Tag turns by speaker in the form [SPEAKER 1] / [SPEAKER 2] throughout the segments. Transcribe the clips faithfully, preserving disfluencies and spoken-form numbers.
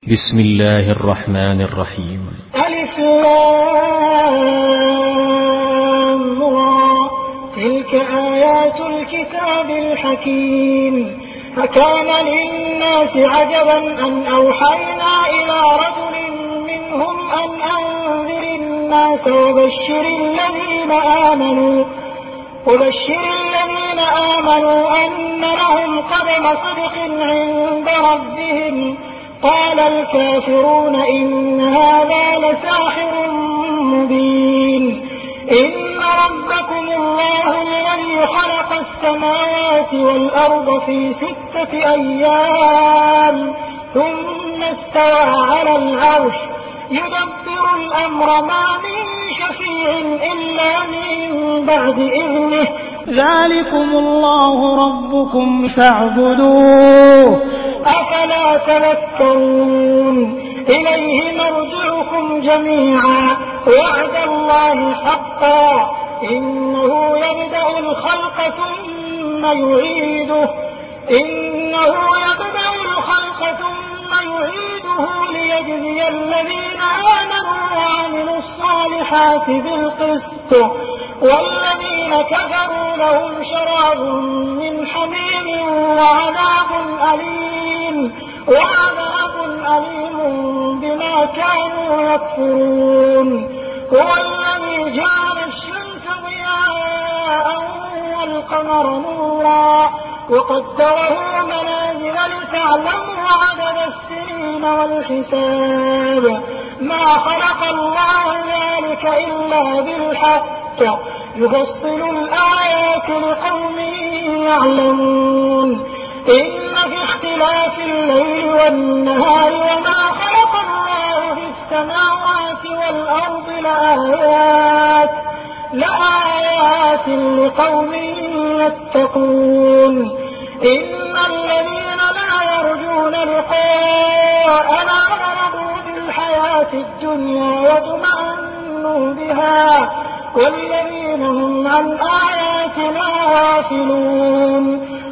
[SPEAKER 1] بسم الله الرحمن الرحيم.
[SPEAKER 2] ألف لام را تلك آيات الكتاب الحكيم. فكان للناس عجبا أن أوحينا إلى رجل منهم أن أنذر الناس وبشر الذين آمنوا وبشر الذين آمنوا أن لهم قدم صدق عند ربهم. قال الكافرون إن هذا لساحر مبين. إن ربكم الله الذي خلق السماوات والأرض في ستة أيام ثم استوى على العرش يدبر الأمر ما من شفيع إلا من بعد إذنه. ذلكم الله ربكم فاعبدوه أفلا تذكرون. إليه مرجعكم جميعا وعد الله حقا إنه يبدأ الخلق ثم يعيده إنه يبدأ الخلق ثم يعيده ليجزي الذين آمنوا وعملوا الصالحات بالقسط والذين كفروا لهم شراب من حميم وعذاب أليم وعذاب أليم بما كانوا يكفرون. هو الذي جعل الشمس ضياء والقمر نورا وقدره منازل لتعلموا عدد السنين والحساب. ما خلق الله ذلك إلا بالحق يفصل الآيات لقوم يعلمون. إن في اختلاف الليل والنهار وما خلق الله في السماوات والأرض لآيات لآيات لقوم يتقون. إن الذين لا يرجون لقاءنا ورضوا بالحياة الدنيا واطمأنوا بها والذين هم عن آياتنا غافلون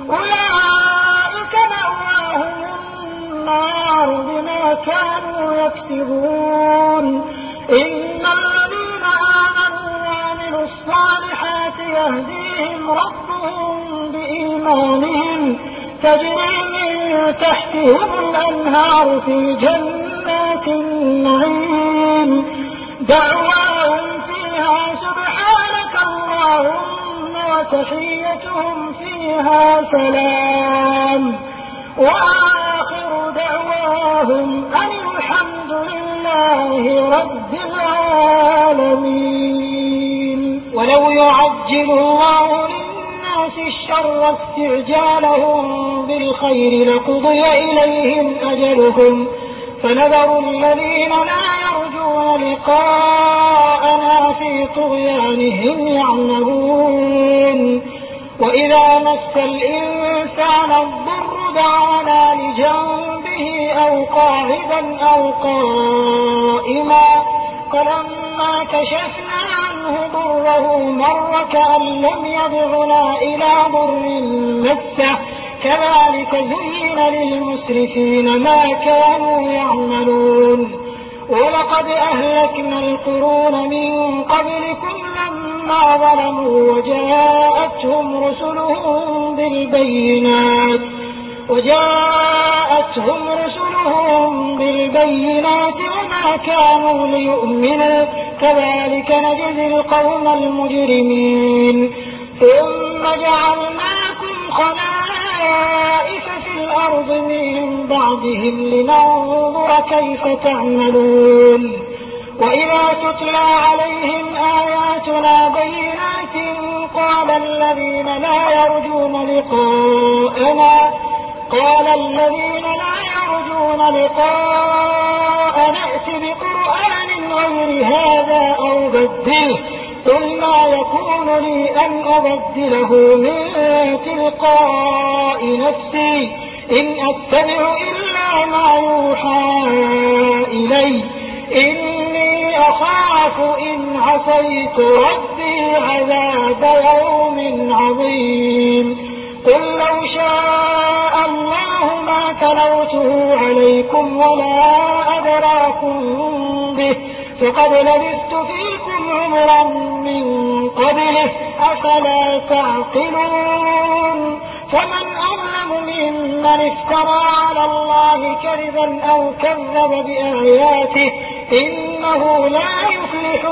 [SPEAKER 2] أولئك مأواهم النار بما كانوا يكسبون. إن الذين آمنوا وعملوا الصالحات يهديهم ربهم بإيمانهم تجري من تحتهم الأنهار في جنات النعيم دعواهم فيها سبحانك اللهم وتحيتهم فيها سلام وآخر دعواهم أن الحمد لله رب العالمين. ولو يعجل الله للناس الشر استعجالهم بالخير لقضي إليهم أجلهم فنذر الذين لا يرجون لقاءنا في طغيانهم يعمهون. وإذا مس الإنسان الضر دعانا لجنبه أو قاعدا أو قائما فلما كشفنا عنه ضره مر كأن لم يدعنا إلى ضر مسه كذلك زين للمسرفين ما كانوا يعملون. ولقد أهلكنا القرون من قبلكم لما ظلموا وجاءتهم رسلهم بالبينات وجاءتهم رسلهم بالبينات وما كانوا ليؤمنوا كذلك نجزي القوم المجرمين. ثم جعلناكم خلائف في الأرض من بعدهم لننظر كيف تعملون. وإذا تتلى عليهم آياتنا بينات قال الذين لا يرجون لقاءنا قال الذين لا يرجون لقاءنا ائت بقرآن غير هذا أو بدله قل ما يكون لي أن أبدله من تلقاء نفسي إن أتبع إلا ما يوحى إلي إني أخاف إن عصيت ربي عذاب يوم عظيم. قل لو شاء الله ما تلوته عليكم ولا أدراكم به فقد لبثت فيكم عمرا من قبله أفلا تعقلون فمن أظلم ممن افترى على الله كذبا أو كذب بآياته إنه لا يفلح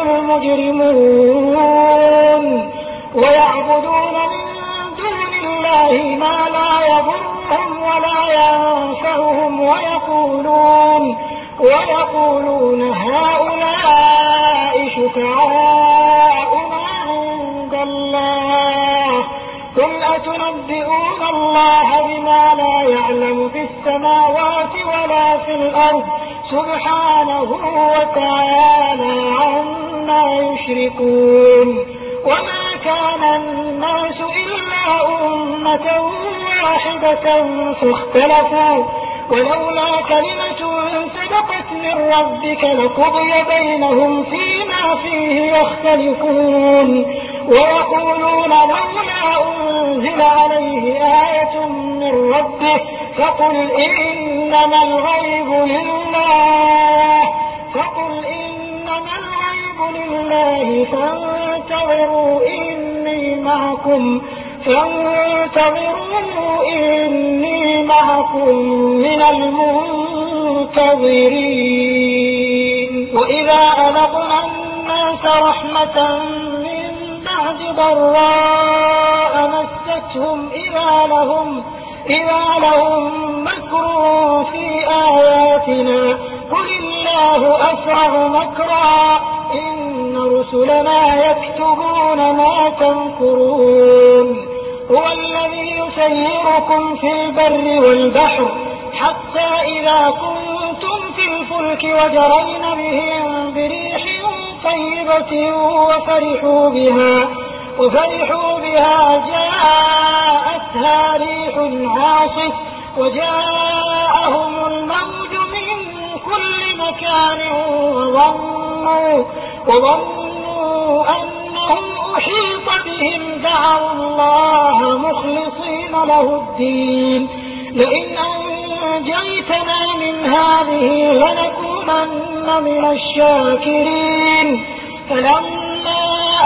[SPEAKER 2] المجرمون ويعبدون من دون الله ما لا يضرهم ولا ينفعهم ويقولون ويقولون هؤلاء شفعاؤنا عند الله قل أتنبئون الله بما لا يعلم في السماوات ولا في الأرض سبحانه وتعالى عما يشركون وما كان الناس إلا أمة واحدة فاختلفوا ولولا كلمة سبقت من ربك لقضي بينهم فيما فيه يختلفون ويقولون لولا أنزل عليه آية من ربه فقل إنما الغيب لله فقل إنما الغيب لله فانتظروا إني معكم فانتظروا إني معكم من المنتظرين وإذا أذقنا الناس رحمة من بعد ضراء مستهم إذا لهم إذا لهم مكر في آياتنا قل الله أسرع مكرا إن رسلنا يكتبون ما تمكرون هو الذي يسيركم في البر والبحر حتى إذا كنتم في الفلك وجرين بهم بريح طيبة وفرحوا بها وفرحوا بها جاءتها ريح عاصف وجاءهم الموج من كل مكان وظنوا, وظنوا أنهم أحيط بهم دعوا الله مخلصين له الدين لئن أنجيتنا من هذه لنكونن من الشاكرين فلما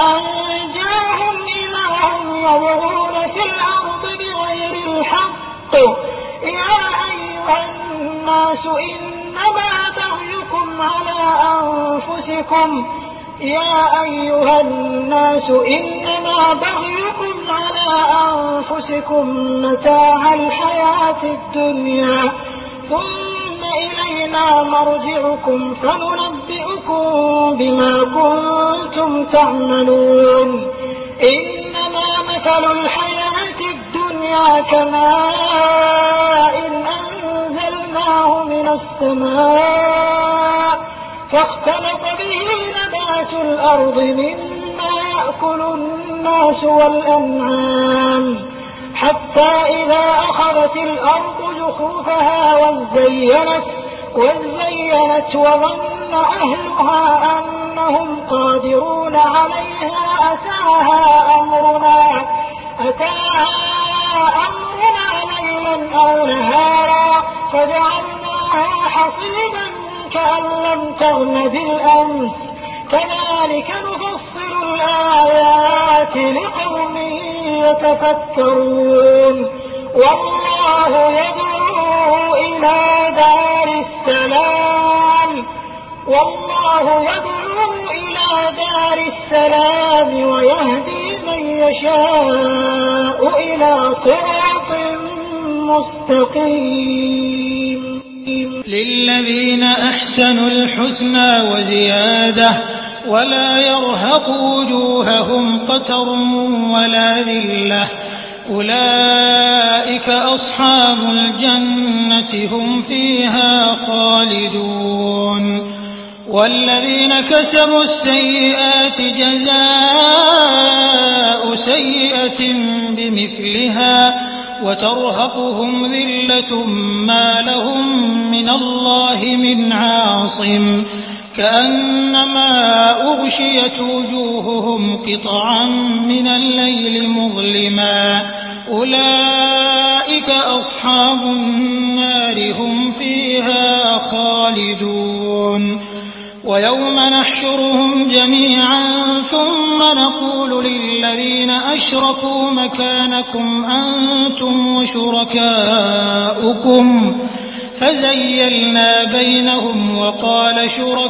[SPEAKER 2] أنجاهم إذا هم يبغون في الأرض بغير الحق يا أيها الناس إنما بغيكم على أنفسكم يا أيها الناس إنما بغيكم على أنفسكم متاع الحياة الدنيا ثم إلينا مرجعكم فننبئكم بما كنتم تعملون إنما مثل الحياة الدنيا كماء أنزلناه من السماء فاختلط به نبات الأرض مما يأكل الناس والأنعام حتى إذا أخذت الأرض جخوفها وزينت, وزينت وظن أهلها أنهم قادرون عليها أتاها أمرنا, أتاها أمرنا ليلا أو نهارا فجعلناها حصيدا كأن لم تغن بالأمس كذلك نفصل الآيات لقوم يتفكرون والله يدعو إلى دار السلام والله يدعو إلى دار السلام ويهدي من يشاء إلى صراط مستقيم
[SPEAKER 3] للذين أحسنوا الحسنى وزيادة ولا يرهق وجوههم قتر ولا ذلة أولئك أصحاب الجنة هم فيها خالدون والذين كسبوا السيئات جزاء سيئة بمثلها وترهقهم ذلة ما لهم من الله من عاصم كأنما أغشيت وجوههم قطعا من الليل مظلما أولئك أولئك أصحاب النار هم فيها خالدون ويوم نحشرهم جميعا ثم نقول للذين أشركوا مكانكم أنتم وشركاؤكم فزيلنا بينهم وقال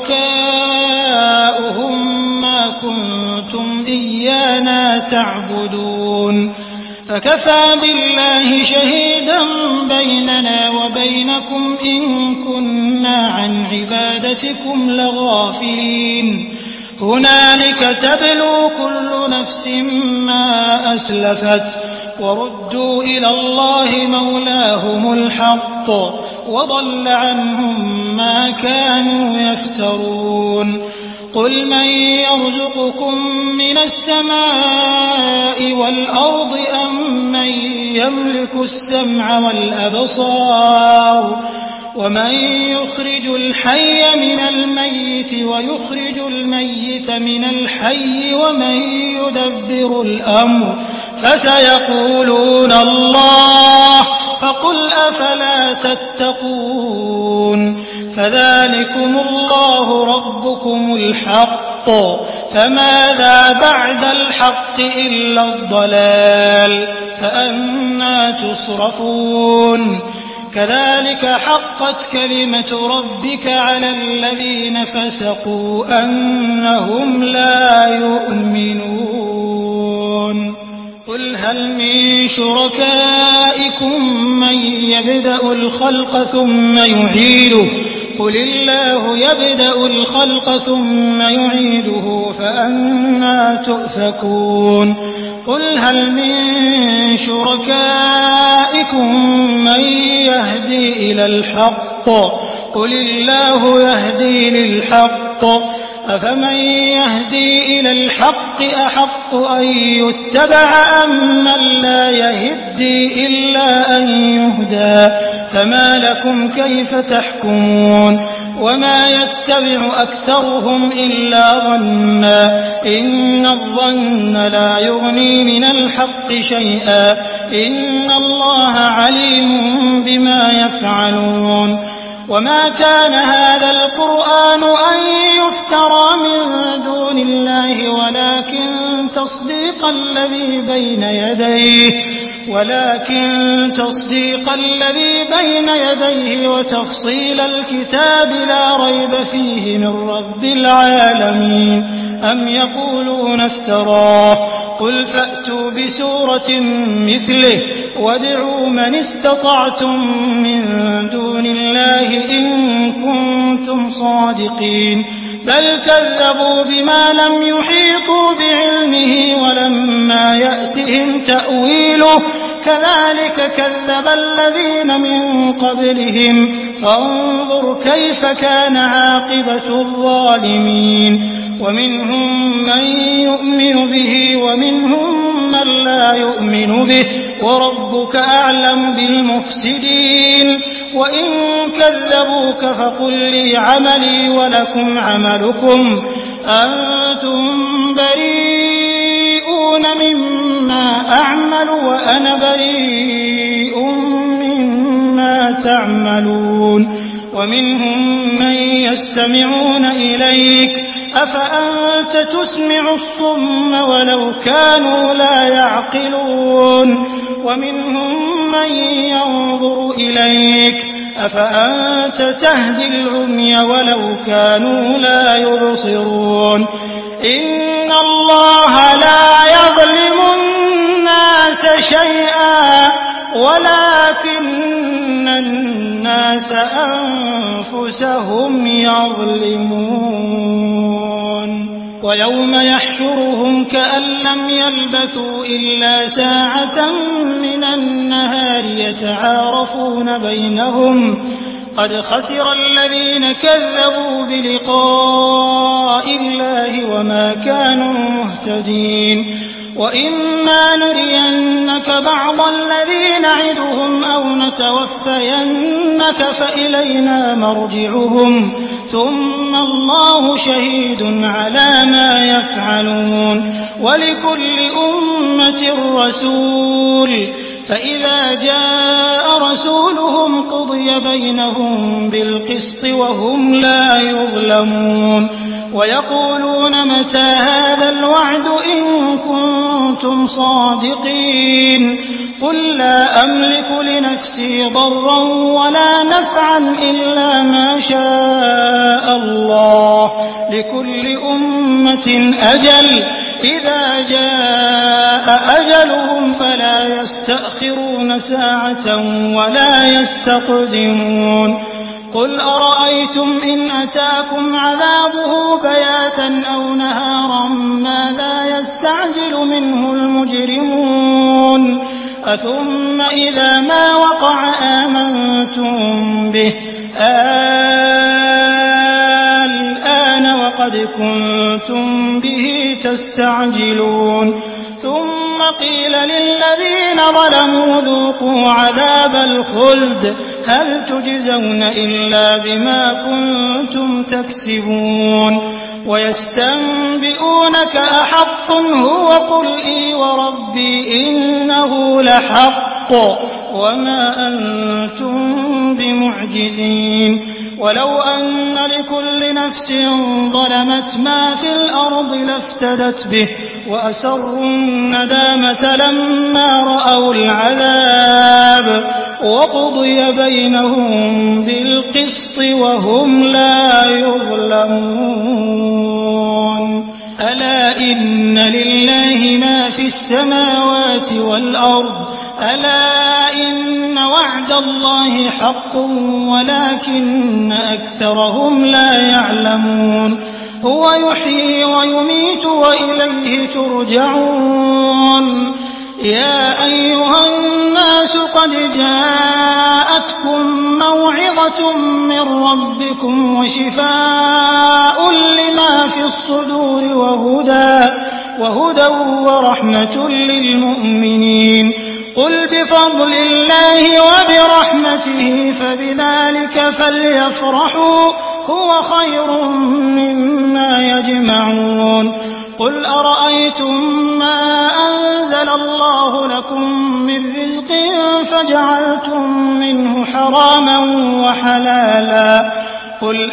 [SPEAKER 3] شركاؤهم ما كنتم إيانا تعبدون فكفى بالله شهيدا بيننا وبينكم إن كنا عن عبادتكم لغافلين هنالك تبلو كل نفس ما أسلفت وردوا إلى الله مولاهم الحق وضل عنهم ما كانوا يفترون قل من يرزقكم من السماء والأرض أم من يملك السمع والأبصار ومن يخرج الحي من الميت ويخرج الميت من الحي ومن يدبر الأمر فسيقولون الله فقل أفلا تتقون فذلكم الله ربكم الحق فماذا بعد الحق إلا الضلال فأنى تصرفون كذلك حقت كلمة ربك على الذين فسقوا أنهم لا يؤمنون قل هل من شركائكم من يبدأ الخلق ثم يعيده قل الله يبدأ الخلق ثم يعيده فأنى تؤفكون قل هل من شركائكم من يهدي إلى الحق قل الله يهدي للحق أفمن يهدي إلى الحق أحق أن يتبع أم من لا يهدي إلا أن يهدى فما لكم كيف تحكمون وما يتبع أكثرهم إلا ظنا إن الظن لا يغني من الحق شيئا إن الله عليم بما يفعلون وما كان هذا القرآن أن يفترى من دون الله ولكن تصديق الذي بين يديه ولكن تصديق الذي بين يديه وتفصيل الكتاب لا ريب فيه من رب العالمين أم يقولون افتراه قل فأتوا بسورة مثله وادعوا من استطعتم من دون الله إن كنتم صادقين بل كذبوا بما لم يحيطوا بعلمه ولما يأتهم تأويله كذلك كذب الذين من قبلهم فانظر كيف كان عاقبة الظالمين ومنهم من يؤمن به ومنهم من لا يؤمن به وربك أعلم بالمفسدين وإن كذبوك فقل لي عملي ولكم عملكم أنتم بريئون مما أعمل وأنا بريء مما تعملون ومنهم من يستمعون إليك أفأنت تسمع الصم ولو كانوا لا يعقلون ومنهم من ينظر إليك أفأنت تهدي العمي ولو كانوا لا يبصرون إن الله لا يظلم الناس شيئا ولكن الناس أنفسهم يظلمون ويوم يحشرهم كأن لم يلبثوا إلا ساعة من النهار يتعارفون بينهم قد خسر الذين كذبوا بلقاء الله وما كانوا مهتدين وإما نرينك بعض الذي نعدهم أو نتوفينك فإلينا مرجعهم ثم الله شهيد على ما يفعلون ولكل أمة رسول فإذا جاء رسولهم قضي بينهم بالقسط وهم لا يظلمون ويقولون متى هذا الوعد إن كنتم صادقين قل لا أملك لنفسي ضرا ولا نفعا إلا ما شاء الله لكل أمة أجل إذا جاء أجلهم فلا يستأخرون ساعة ولا يستقدمون قل أرأيتم إن أتاكم عذابه بياتا أو نهارا ماذا يستعجل منه المجرمون أثم إذا ما وقع آمنتم به الآن وقد كنتم به تستعجلون ثم قيل للذين ظلموا ذوقوا عذاب الخلد هل تجزون إلا بما كنتم تكسبون ويستنبئونك أحق هو قل إي وربي إنه لحق وما أنتم بمعجزين ولو أن لكل نفس ظلمت ما في الأرض لافتدت به وأسروا الندامة لما رأوا العذاب وقضي بينهم بالقسط وهم لا يظلمون ألا إن لله ما في السماوات والأرض ألا إن وعد الله حق ولكن أكثرهم لا يعلمون هو يحيي ويميت وإليه ترجعون يا أيها الناس قد جاءتكم موعظة من ربكم وشفاء لما في الصدور وهدى, وهدى ورحمة للمؤمنين قل بفضل الله وبرحمته فبذلك فليفرحوا هو خير مما يجمعون قل أرأيتم ما أنزل الله لكم من رزق فجعلتم منه حراما وحلالا قل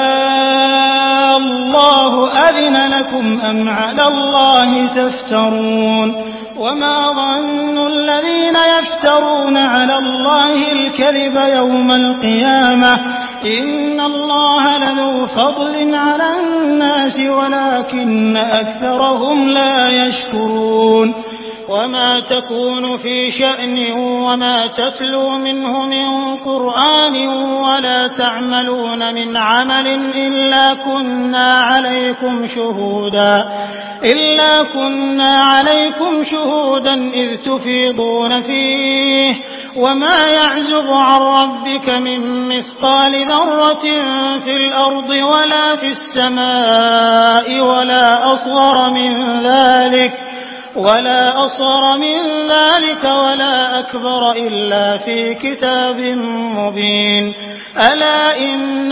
[SPEAKER 3] آه الله أذن لكم أم على الله تفترون وما ظن الذين يفترون على الله الكذب يوم القيامة إن الله لذو فضل على الناس ولكن أكثرهم لا يشكرون وما تكون في شأن وما تتلو منه من قرآن ولا تعملون من عمل إلا كنا عليكم شهودا إلا كنا عليكم شهودا إذ تفيضون فيه وما يعزب عن ربك من مثقال ذرة في الأرض ولا في السماء ولا أصغر من ذلك ولا أصغر من ذلك ولا أكبر إلا في كتاب مبين ألا إن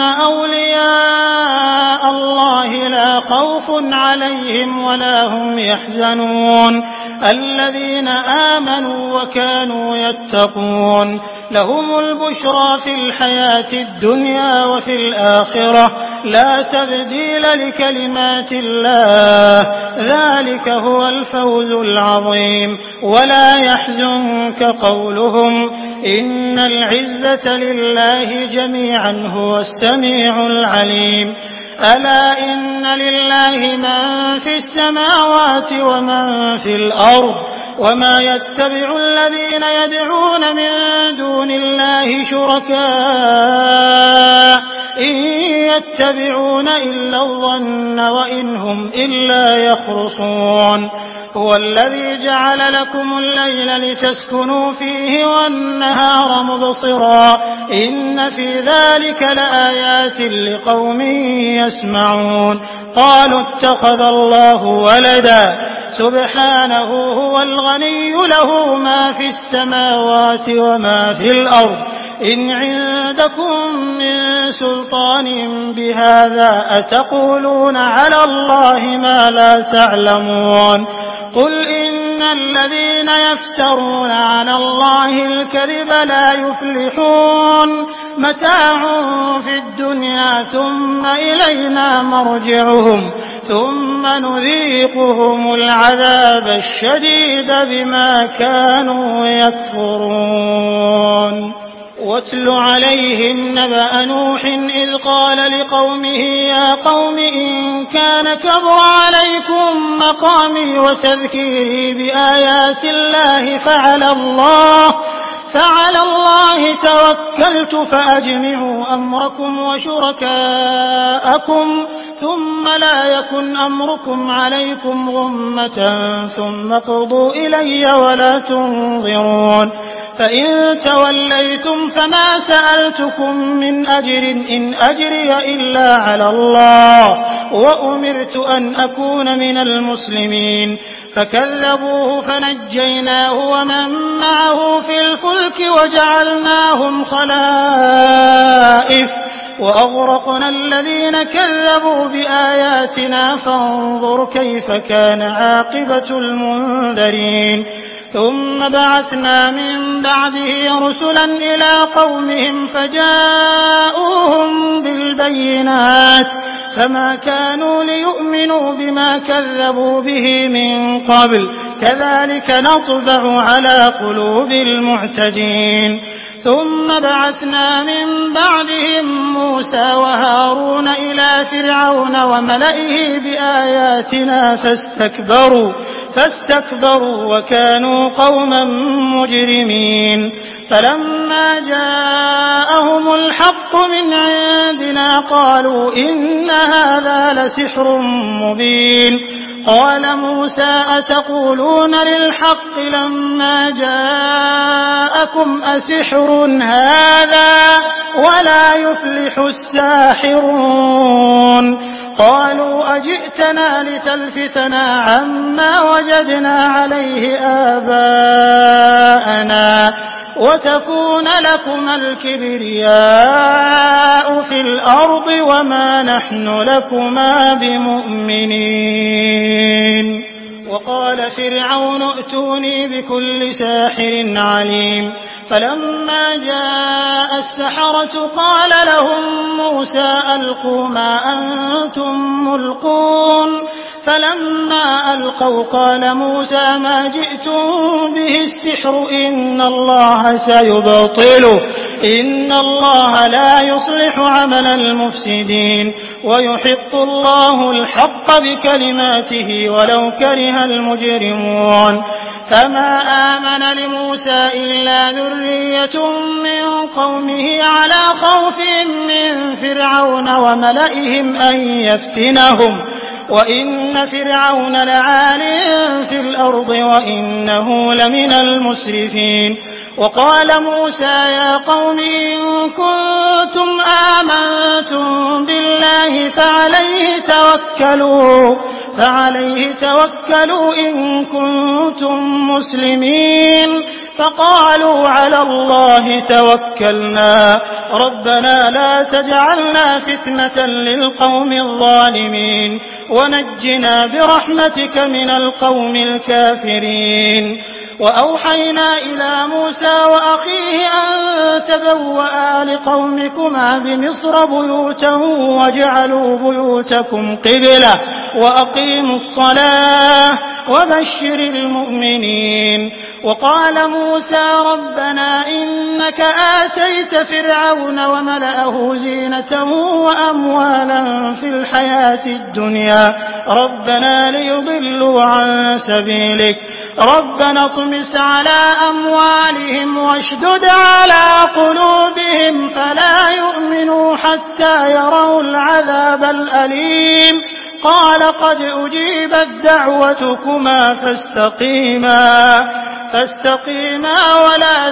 [SPEAKER 3] أولياء الله لا خوف عليهم ولا هم يحزنون الذين آمنوا وكانوا يتقون لهم البشرى في الحياة الدنيا وفي الآخرة لا تبديل لكلمات الله ذلك هو الفوز العظيم ولا يحزنك قولهم إن العزة لله جميعا هو السميع العليم ألا إن لله من في السماوات ومن في الأرض وما يتبع الذين يدعون من دون الله شركاء إن يتبعون إلا الظن وإن هم إلا يخرصون هو الذي جعل لكم الليل لتسكنوا فيه والنهار مبصرا إن في ذلك لآيات لقوم يسمعون قالوا اتخذ الله ولدا سبحانه هو الغني له ما في السماوات وما في الأرض إن عندكم من سلطان بهذا أتقولون على الله ما لا تعلمون قل إن الذين يفترون على الله الكذب لا يفلحون متاع في الدنيا ثم إلينا مرجعهم ثم نذيقهم العذاب الشديد بما كانوا يكفرون واتل عليهم نبأ نوح إذ قال لقومه يا قوم إن كان كبر عليكم مقامي وتذكيري بآيات الله فعلى الله فعلى الله توكلت فأجمعوا أمركم وشركاءكم ثم لا يكن أمركم عليكم غمة ثم اقضوا إلي ولا تنظرون فإن توليتم فما سألتكم من أجر إن أجري إلا على الله وأمرت أن أكون من المسلمين فكذبوه فنجيناه ومن معه في الفلك وجعلناهم خلائف وأغرقنا الذين كذبوا بآياتنا فانظر كيف كان عاقبة المنذرين ثم بعثنا من بعده رسلا إلى قومهم فجاءوهم بالبينات فما كانوا ليؤمنوا بما كذبوا به من قبل كذلك نطبع على قلوب المعتدين ثم بعثنا من بعدهم موسى وهارون إلى فرعون وملئه بآياتنا فاستكبروا فاستكبروا وكانوا قوما مجرمين فلما جاءهم الحق من عندنا قالوا إن هذا لسحر مبين قال موسى أتقولون للحق لما جاءكم أسحر هذا ولا يفلح الساحرون قالوا أجئتنا لتلفتنا عما وجدنا عليه آباءنا وتكون لكما الكبرياء في الأرض وما نحن لكما بمؤمنين وقال فرعون ائتوني بكل ساحر عليم فلما جاء السحرة قال لهم موسى ألقوا ما أنتم ملقون فلما ألقوا قال موسى ما جئتم به السحر إن الله سيبطله إن الله لا يصلح عمل المفسدين ويحق الله الحق بكلماته ولو كره المجرمون فما آمن لموسى إلا ذرية من قومه على خوف من فرعون وملئهم أن يفتنهم وإن فرعون لعال في الأرض وإنه لمن المسرفين وقال موسى يا قوم إن كنتم آمنتم بالله فعليه توكلوا فعليه توكلوا إن كنتم مسلمين فقالوا على الله توكلنا ربنا لا تجعلنا فتنة للقوم الظالمين ونجنا برحمتك من القوم الكافرين وأوحينا إلى موسى وأخيه أن تبوأ لقومكما بمصر بيوتا واجعلوا بيوتكم قبلة وأقيموا الصلاة وبشر المؤمنين وقال موسى ربنا إنك آتيت فرعون وملأه زينة وأموالا في الحياة الدنيا ربنا ليضلوا عن سبيلك ربنا اطمس على أموالهم واشدد على قلوبهم فلا يؤمنوا حتى يروا العذاب الأليم قال قد أجيبت دعوتكما فاستقيما فاستقيما ولا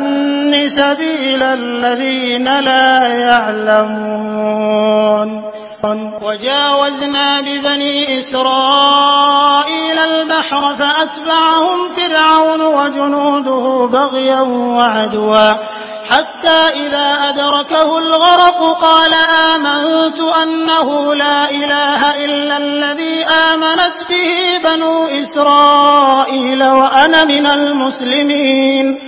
[SPEAKER 3] تتبعان سبيل الذين لا يعلمون وجاوزنا ببني إسرائيل البحر فأتبعهم فرعون وجنوده بغيا وعدوا حتى إذا أدركه الغرق قال آمنت أنه لا إله إلا الذي آمنت به بنو إسرائيل وأنا من المسلمين.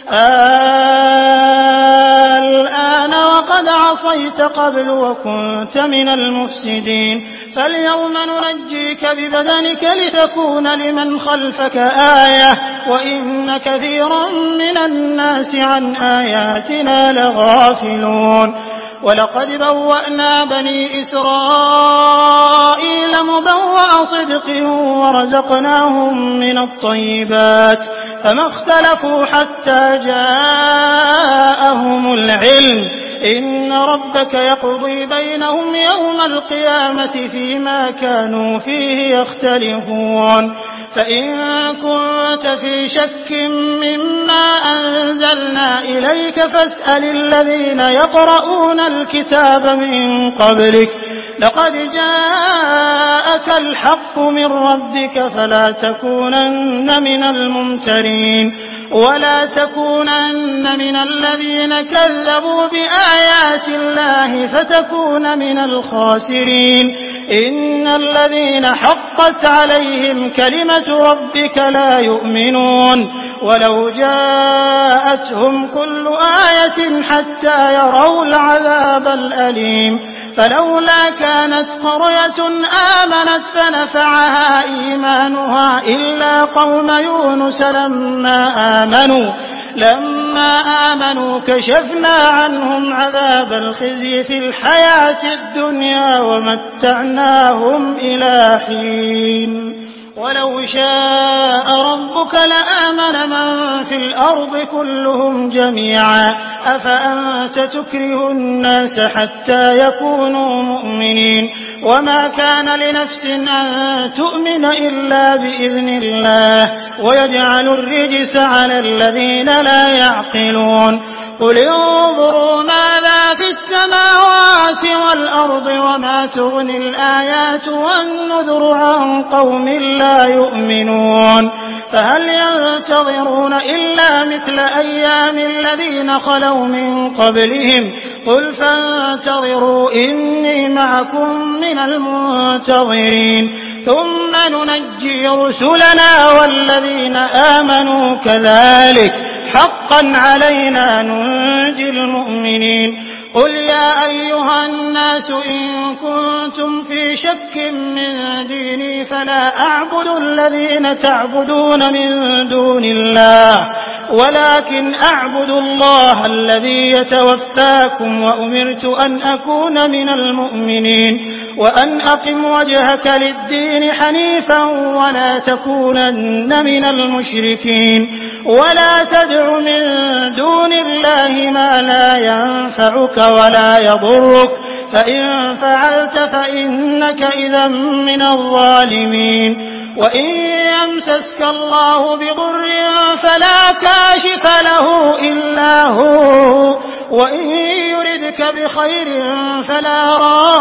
[SPEAKER 3] الآن وقد عصيت قبل وكنت من المفسدين فاليوم ننجيك ببدنك لتكون لمن خلفك آية وإن كثيرا من الناس عن آياتنا لغافلون. ولقد بوأنا بني إسرائيل مبوأ صدق ورزقناهم من الطيبات فما اختلفوا حتى جاءهم العلم إن ربك يقضي بينهم يوم القيامة فيما كانوا فيه يختلفون. فإن كنت في شك مما أنزلنا إليك فاسأل الذين يقرؤون الكتاب من قبلك لقد جاءك الحق من ربك فلا تكونن من الممترين ولا تكونن من الذين كذبوا بآيات الله فتكون من الخاسرين. إن الذين حقت عليهم كلمة ربك لا يؤمنون ولو جاءتهم كل آية حتى يروا العذاب الأليم. فلولا كانت قرية آمنت فنفعها إيمانها إلا قوم يونس لما آمنوا لما آمنوا كشفنا عنهم عذاب الخزي في الحياة الدنيا ومتعناهم إلى حين. ولو شاء ربك لآمن من في الأرض كلهم جميعا أفأنت تكره الناس حتى يكونوا مؤمنين وما كان لنفس أن تؤمن إلا بإذن الله ويجعل الرجس على الذين لا يعقلون. قل انظروا ماذا في السماوات والأرض وما تغني الآيات والنذر عن قوم لا يؤمنون. فهل ينتظرون إلا مثل أيام الذين خلوا من قبلهم قل فانتظروا إني معكم من المنتظرين ثم ننجي رسلنا والذين آمنوا كذلك حقا علينا ننجي المؤمنين. قل يا أيها الناس إن كنتم في شك من ديني فلا أعبد الذين تعبدون من دون الله ولكن أعبد الله الذي يتوفاكم وأمرت أن أكون من المؤمنين وأن أقم وجهك للدين حنيفا ولا تكونن من المشركين ولا تدع من دون الله ما لا ينفعك ولا يضرك فإن فعلت فإنك إذا من الظالمين. وإن يمسسك الله بضر فلا كاشف له إلا هو وإن يردك بخير فلا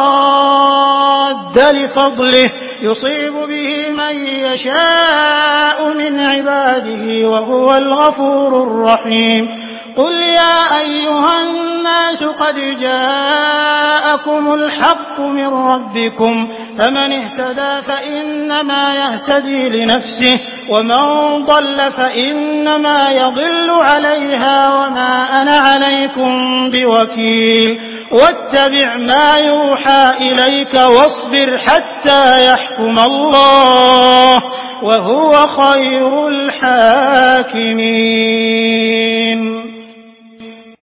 [SPEAKER 3] راد لفضله يصيب به من يشاء من عباده وهو الغفور الرحيم. قل يا أيها الناس قد جاءكم الحق من ربكم فمن اهتدى فإنما يهتدي لنفسه ومن ضل فإنما يضل عليها وما أنا عليكم بوكيل. واتبع ما يوحى إليك واصبر حتى يحكم الله وهو خير الحاكمين.